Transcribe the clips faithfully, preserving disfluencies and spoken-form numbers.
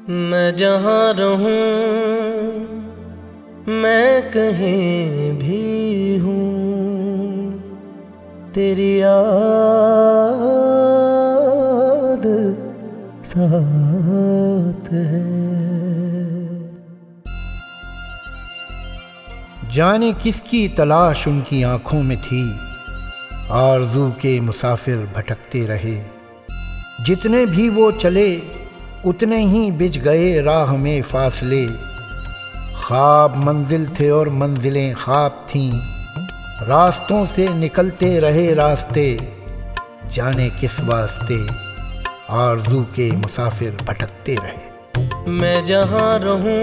मैं जहाँ रहूं मैं कहीं भी हूँ, तेरी याद साथ है। जाने किसकी तलाश उनकी आंखों में थी, आरज़ू के मुसाफिर भटकते रहे। जितने भी वो चले उतने ही बिछ गए राह में फासले। ख्वाब मंजिल थे और मंजिलें ख्वाब थीं, रास्तों से निकलते रहे रास्ते। जाने किस वास्ते आरज़ू के मुसाफिर भटकते रहे। मैं जहाँ रहूं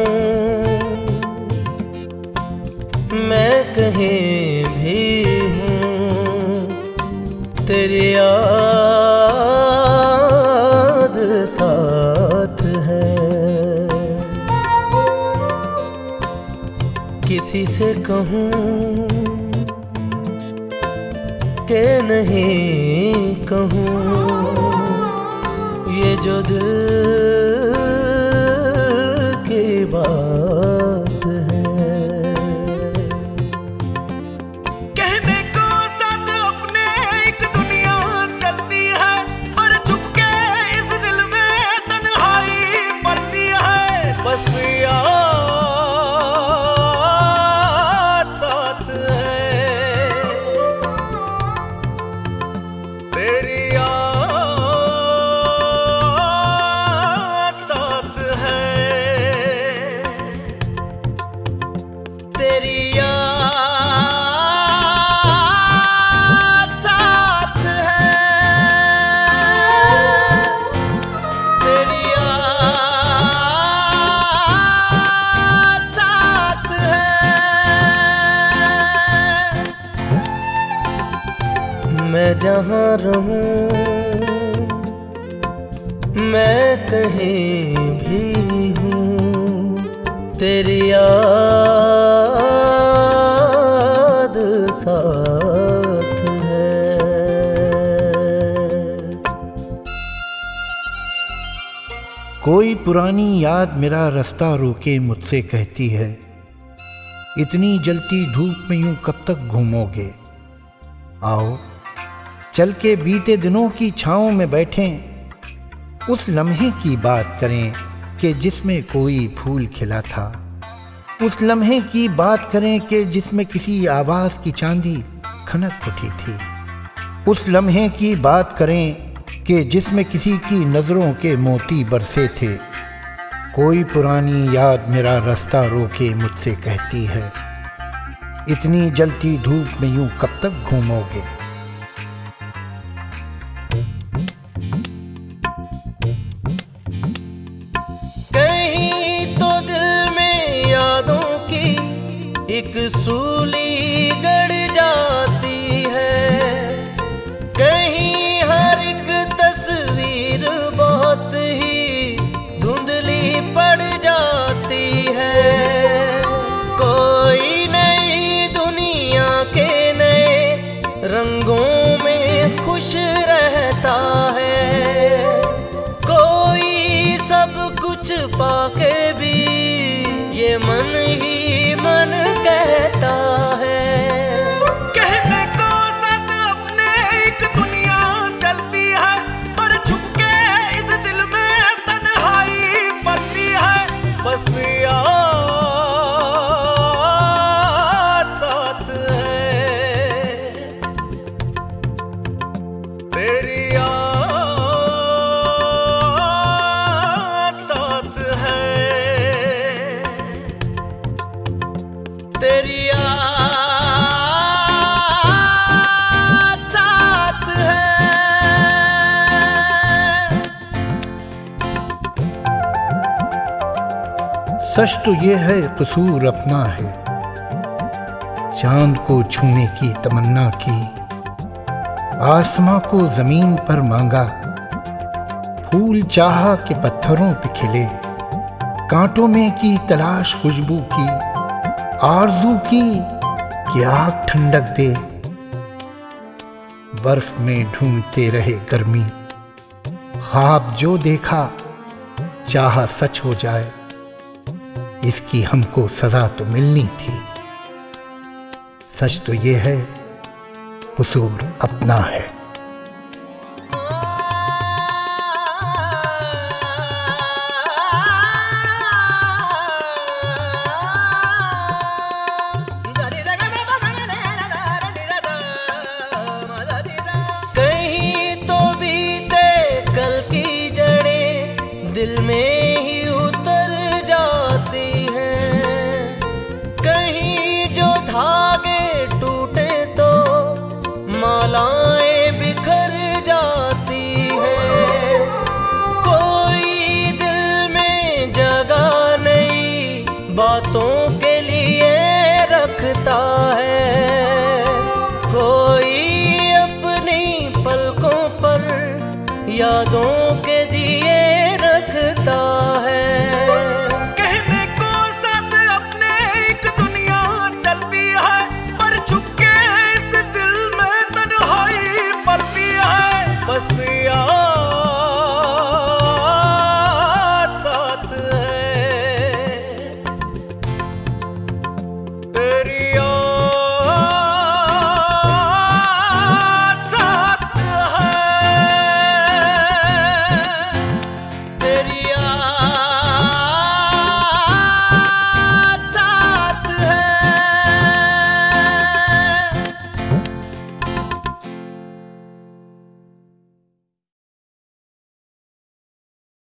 मैं कहीं भी हूँ, तेरी याद साथ है। किसी से कहूँ कि नहीं कहूँ, ये जो दिल की बात है। कहने को साथ अपने एक दुनिया चलती है, पर चुपके इस दिल में तन्हाई पड़ती है। बस याद साथ है, तेरी याद साथ है, तेरी याद साथ है, तेरी याद साथ है। मैं जहाँ रहूं मैं कहीं भी हूँ, तेरी याद साथ है। कोई पुरानी याद मेरा रास्ता रोके मुझसे कहती है, इतनी जलती धूप में यूं कब तक घूमोगे। आओ चल के बीते दिनों की छाँव में बैठें, उस लम्हे की बात करें कि जिसमें कोई फूल खिला था। उस लम्हे की बात करें कि जिसमें किसी आवाज़ की चांदी खनक उठी थी। उस लम्हे की बात करें कि जिसमें किसी की नज़रों के मोती बरसे थे। कोई पुरानी याद मेरा रास्ता रोके मुझसे कहती है, इतनी जलती धूप में यूं कब तक घूमोगे। कहीं तो दिल में यादों की एक सूली गड़ जाती है, कहीं हर एक तस्वीर बहुत ही धुंधली पड़ जाती है। कोई नई दुनिया के नए रंगों में खुश रहता है, कोई सब कुछ पाके भी ये मन ही मन कहता है। कहने को साथ अपने एक दुनिया चलती है, पर छुपके इस दिल में तन्हाई पड़ती है। बस याद साथ है, तेरी याद साथ है, तेरी याद साथ है। सच तो ये है कसूर अपना है, चांद को छूने की तमन्ना की, आसमां को जमीन पर मांगा, फूल चाहा के पत्थरों पे खिले, कांटों में की तलाश खुशबू की, आरज़ू की कि आग ठंडक दे। बर्फ में ढूंढते रहे गर्मी, ख्वाब जो देखा चाहा सच हो जाए, इसकी हमको सजा तो मिलनी थी। सच तो ये है, कसूर अपना है। दिल में ही उतर जाती हैं, कहीं जो धागे टूटे तो मालाएं बिखर जाती हैं। कोई दिल में जगह नहीं बातों के लिए रखता है, कोई अपनी पलकों पर यादों